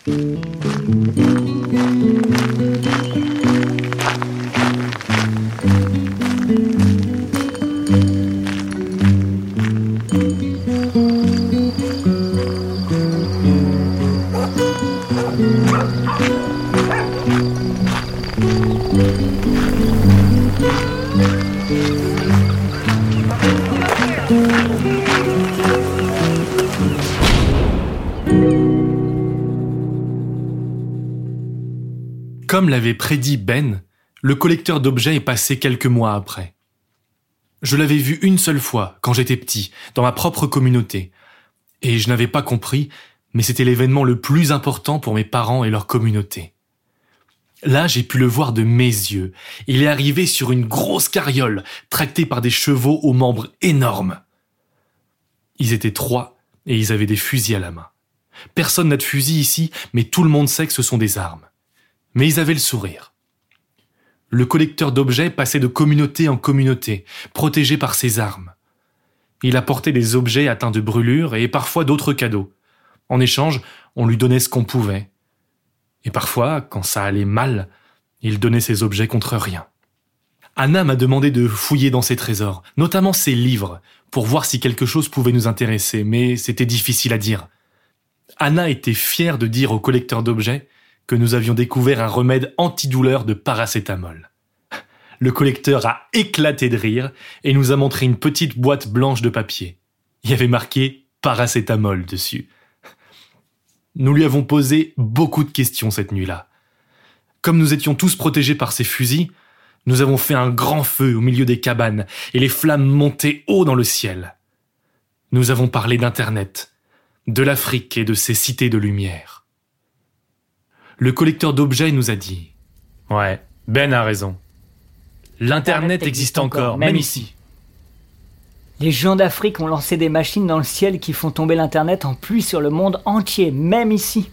Comme l'avait prédit Ben, le collecteur d'objets est passé quelques mois après. Je l'avais vu une seule fois, quand j'étais petit, dans ma propre communauté. Et je n'avais pas compris, mais c'était l'événement le plus important pour mes parents et leur communauté. Là, j'ai pu le voir de mes yeux. Il est arrivé sur une grosse carriole, tractée par des chevaux aux membres énormes. Ils étaient 3 et ils avaient des fusils à la main. Personne n'a de fusil ici, mais tout le monde sait que ce sont des armes. Mais ils avaient le sourire. Le collecteur d'objets passait de communauté en communauté, protégé par ses armes. Il apportait des objets atteints de brûlures et parfois d'autres cadeaux. En échange, on lui donnait ce qu'on pouvait. Et parfois, quand ça allait mal, il donnait ses objets contre rien. Anna m'a demandé de fouiller dans ses trésors, notamment ses livres, pour voir si quelque chose pouvait nous intéresser, mais c'était difficile à dire. Anna était fière de dire au collecteur d'objets que nous avions découvert un remède antidouleur de paracétamol. Le collecteur a éclaté de rire et nous a montré une petite boîte blanche de papier. Il y avait marqué « paracétamol » dessus. Nous lui avons posé beaucoup de questions cette nuit-là. Comme nous étions tous protégés par ces fusils, nous avons fait un grand feu au milieu des cabanes et les flammes montaient haut dans le ciel. Nous avons parlé d'Internet, de l'Afrique et de ses cités de lumière. Le collecteur d'objets nous a dit « Ouais, Ben a raison. L'Internet existe encore, même ici. » Les gens d'Afrique ont lancé des machines dans le ciel qui font tomber l'Internet en pluie sur le monde entier, même ici.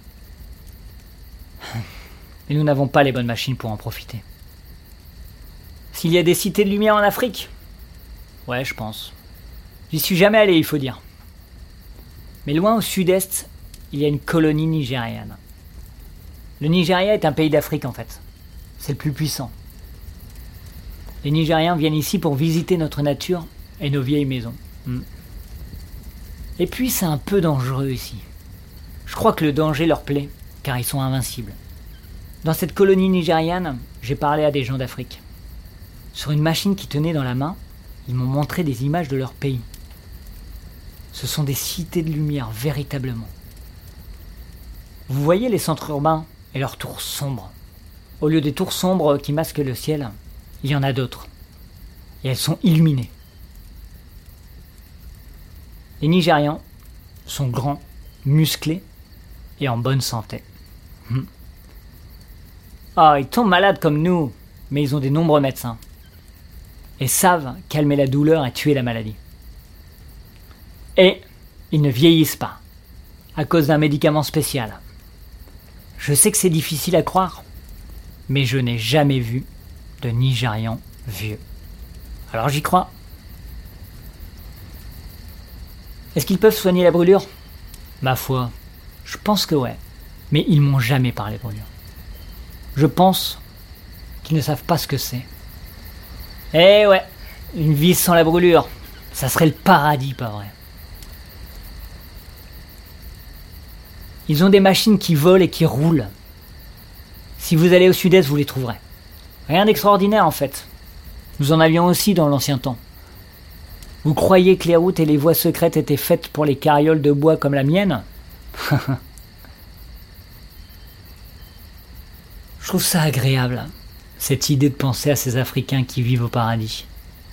Mais nous n'avons pas les bonnes machines pour en profiter. S'il y a des cités de lumière en Afrique ? Ouais, je pense. J'y suis jamais allé, il faut dire. Mais loin au sud-est, il y a une colonie nigériane. Le Nigeria est un pays d'Afrique en fait. C'est le plus puissant. Les Nigériens viennent ici pour visiter notre nature et nos vieilles maisons. Et puis c'est un peu dangereux ici. Je crois que le danger leur plaît, car ils sont invincibles. Dans cette colonie nigériane, j'ai parlé à des gens d'Afrique. Sur une machine qu'ils tenaient dans la main, ils m'ont montré des images de leur pays. Ce sont des cités de lumière, véritablement. Vous voyez les centres urbains et leurs tours sombres. Au lieu des tours sombres qui masquent le ciel, il y en a d'autres. Et elles sont illuminées. Les Nigérians sont grands, musclés et en bonne santé. Ils tombent malades comme nous, mais ils ont des nombreux médecins. Et savent calmer la douleur et tuer la maladie. Et ils ne vieillissent pas, à cause d'un médicament spécial. Je sais que c'est difficile à croire, mais je n'ai jamais vu de Nigérian vieux. Alors j'y crois. Est-ce qu'ils peuvent soigner la brûlure ? Ma foi, je pense que ouais, mais ils m'ont jamais parlé brûlure. Je pense qu'ils ne savent pas ce que c'est. Eh ouais, une vie sans la brûlure, ça serait le paradis, pas vrai ? Ils ont des machines qui volent et qui roulent. Si vous allez au sud-est, vous les trouverez. Rien d'extraordinaire en fait. Nous en avions aussi dans l'ancien temps. Vous croyez que les routes et les voies secrètes étaient faites pour les carrioles de bois comme la mienne ? Je trouve ça agréable, cette idée de penser à ces Africains qui vivent au paradis.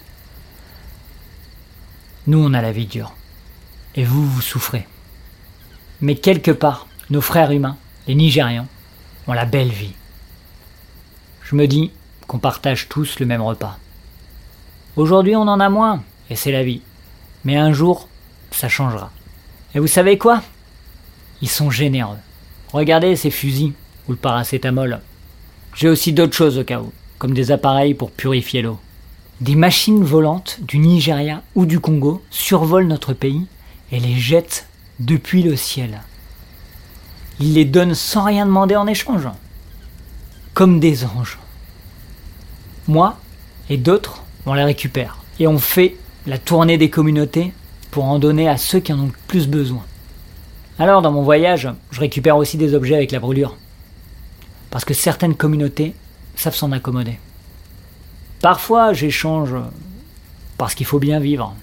Nous, on a la vie dure. Et vous, vous souffrez. Mais quelque part, nos frères humains, les Nigérians, ont la belle vie. Je me dis qu'on partage tous le même repas. Aujourd'hui, on en a moins, et c'est la vie. Mais un jour, ça changera. Et vous savez quoi ? Ils sont généreux. Regardez ces fusils, ou le paracétamol. J'ai aussi d'autres choses au cas où, comme des appareils pour purifier l'eau. Des machines volantes du Nigeria ou du Congo survolent notre pays et les jettent depuis le ciel. Ils les donnent sans rien demander en échange. Comme des anges. Moi et d'autres, on les récupère. Et on fait la tournée des communautés pour en donner à ceux qui en ont le plus besoin. Alors, dans mon voyage, je récupère aussi des objets avec la brûlure. Parce que certaines communautés savent s'en accommoder. Parfois, j'échange parce qu'il faut bien vivre.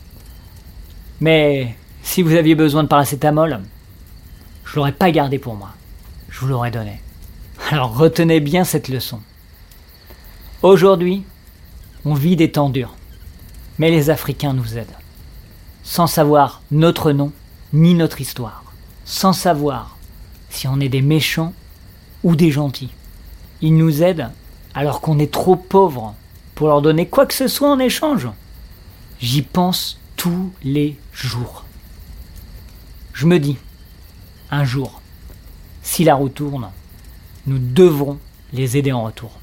Mais si vous aviez besoin de paracétamol, je l'aurais pas gardé pour moi. Je vous l'aurais donné. Alors retenez bien cette leçon. Aujourd'hui, on vit des temps durs. Mais les Africains nous aident. Sans savoir notre nom ni notre histoire. Sans savoir si on est des méchants ou des gentils. Ils nous aident alors qu'on est trop pauvres pour leur donner quoi que ce soit en échange. J'y pense tous les jours. Je me dis, un jour, si la roue tourne, nous devrons les aider en retour.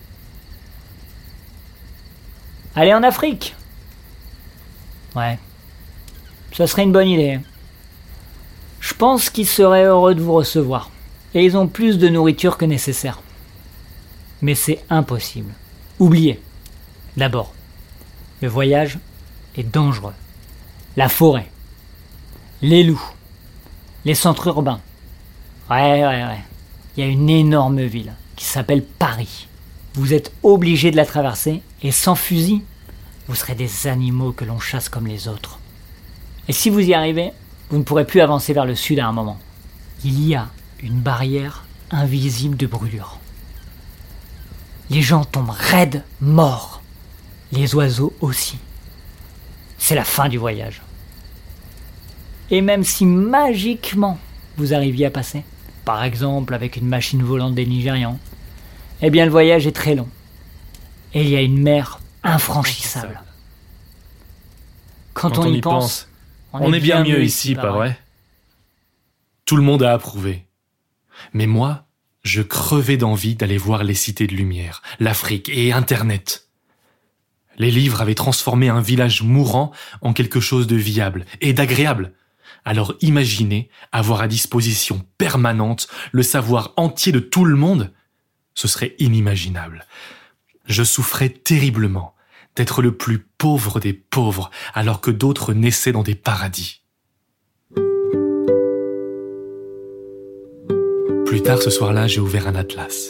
Allez en Afrique! Ouais, ça serait une bonne idée. Je pense qu'ils seraient heureux de vous recevoir. Et ils ont plus de nourriture que nécessaire. Mais c'est impossible. Oubliez. D'abord, le voyage est dangereux. La forêt, les loups, les centres urbains. Ouais. Il y a une énorme ville qui s'appelle Paris. Vous êtes obligés de la traverser et sans fusil, vous serez des animaux que l'on chasse comme les autres. Et si vous y arrivez, vous ne pourrez plus avancer vers le sud à un moment. Il y a une barrière invisible de brûlure. Les gens tombent raides, morts. Les oiseaux aussi. C'est la fin du voyage. Et même si magiquement vous arriviez à passer, par exemple avec une machine volante des Nigérians, eh bien le voyage est très long. Et il y a une mer infranchissable. Quand on y pense, on est bien mieux ici, pas vrai? Tout le monde a approuvé. Mais moi, je crevais d'envie d'aller voir les cités de lumière, l'Afrique et Internet. Les livres avaient transformé un village mourant en quelque chose de viable et d'agréable. Alors imaginez avoir à disposition permanente le savoir entier de tout le monde. Ce serait inimaginable. Je souffrais terriblement d'être le plus pauvre des pauvres alors que d'autres naissaient dans des paradis. Plus tard ce soir-là, j'ai ouvert un atlas.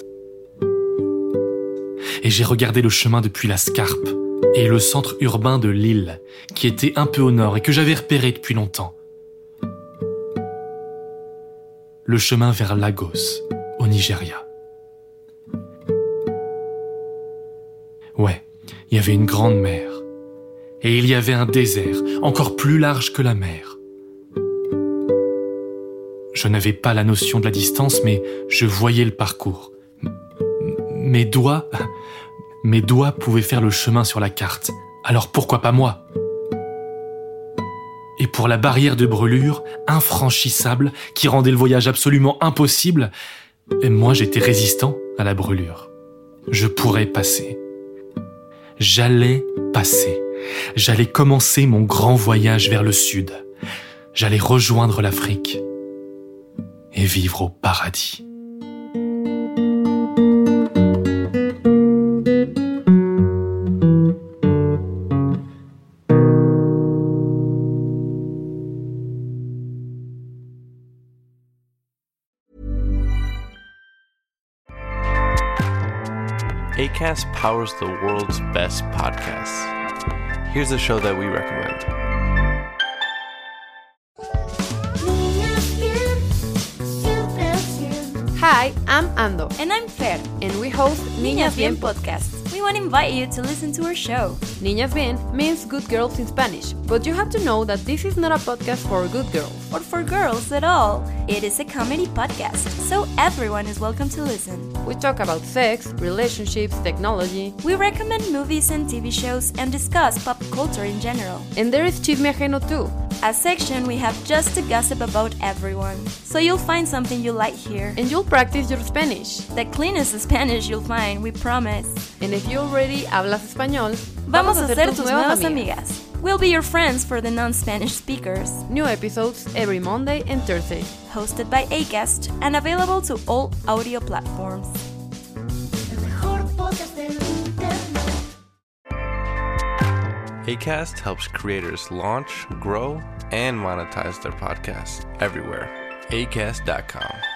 Et j'ai regardé le chemin depuis la Scarpe et le centre urbain de Lille, qui était un peu au nord et que j'avais repéré depuis longtemps. Le chemin vers Lagos, au Nigeria. Ouais, il y avait une grande mer. Et il y avait un désert, encore plus large que la mer. Je n'avais pas la notion de la distance, mais je voyais le parcours. Mes doigts pouvaient faire le chemin sur la carte. Alors pourquoi pas moi ? Et pour la barrière de brûlure, infranchissable, qui rendait le voyage absolument impossible, et moi j'étais résistant à la brûlure. Je pourrais passer. J'allais passer. J'allais commencer mon grand voyage vers le sud. J'allais rejoindre l'Afrique et vivre au paradis. Acast powers the world's best podcasts. Here's a show that we recommend. Hi, I'm Ando. And I'm Fer. And we host Niñas Bien podcast. We want to invite you to listen to our show. Niñas Bien means good girls in Spanish, but you have to know that this is not a podcast for good girls. Or for girls at all. It is a comedy podcast, so everyone is welcome to listen. We talk about sex, relationships, technology. We recommend movies and TV shows and discuss pop culture in general. And there is Chisme Ajeno too. A section we have just to gossip about everyone. So you'll find something you like here. And you'll practice your Spanish. The cleanest Spanish you'll find, we promise. And if you already hablas español, vamos a ser tus nuevas amigas. We'll be your friends for the non-Spanish speakers. New episodes every Monday and Thursday. Hosted by Acast and available to all audio platforms. Acast helps creators launch, grow, and monetize their podcasts everywhere. Acast.com.